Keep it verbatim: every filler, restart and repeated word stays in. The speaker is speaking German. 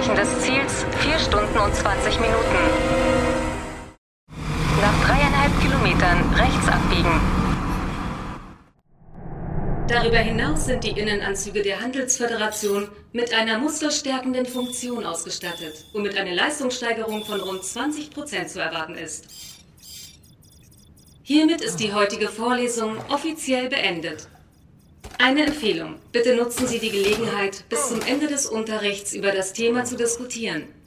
Erreichen des Ziels vier Stunden und zwanzig Minuten. Nach dreieinhalb Kilometern rechts abbiegen. Darüber hinaus sind die Innenanzüge der Handelsföderation mit einer muskelstärkenden Funktion ausgestattet, womit eine Leistungssteigerung von rund zwanzig Prozent zu erwarten ist. Hiermit ist die heutige Vorlesung offiziell beendet. Eine Empfehlung: Bitte nutzen Sie die Gelegenheit, bis zum Ende des Unterrichts über das Thema zu diskutieren.